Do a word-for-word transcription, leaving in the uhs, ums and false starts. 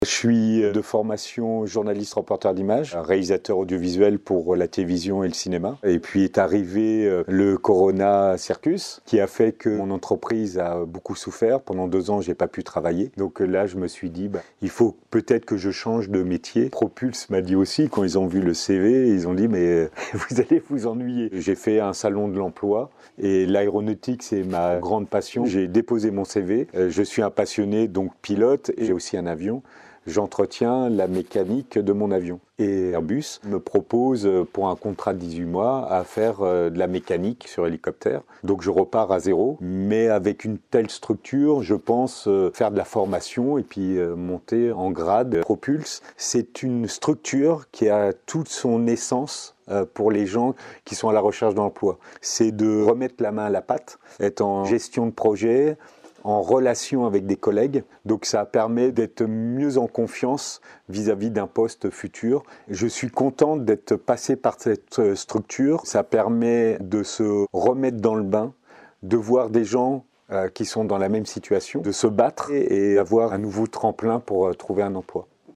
Je suis de formation journaliste reporter d'images, réalisateur audiovisuel pour la télévision et le cinéma. Et puis est arrivé le Corona Circus qui a fait que mon entreprise a beaucoup souffert. Pendant deux ans, j'ai pas pu travailler. Donc là, je me suis dit, bah, il faut peut-être que je change de métier. Propulse m'a dit aussi, quand ils ont vu le C V, ils ont dit, mais vous allez vous ennuyer. J'ai fait un salon de l'emploi et l'aéronautique, c'est ma grande passion. J'ai déposé mon C V. Je suis un passionné, donc pilote, et j'ai aussi un avion. J'entretiens la mécanique de mon avion. Et Airbus me propose pour un contrat de dix-huit mois à faire de la mécanique sur hélicoptère. Donc je repars à zéro, mais avec une telle structure, je pense faire de la formation et puis monter en grade. Propulse, c'est une structure qui a toute son essence pour les gens qui sont à la recherche d'emploi. C'est de remettre la main à la pâte, être en gestion de projet, en relation avec des collègues. Donc ça permet d'être mieux en confiance vis-à-vis d'un poste futur. Je suis content d'être passé par cette structure. Ça permet de se remettre dans le bain, de voir des gens euh, qui sont dans la même situation, de se battre et, et avoir un nouveau tremplin pour euh, trouver un emploi.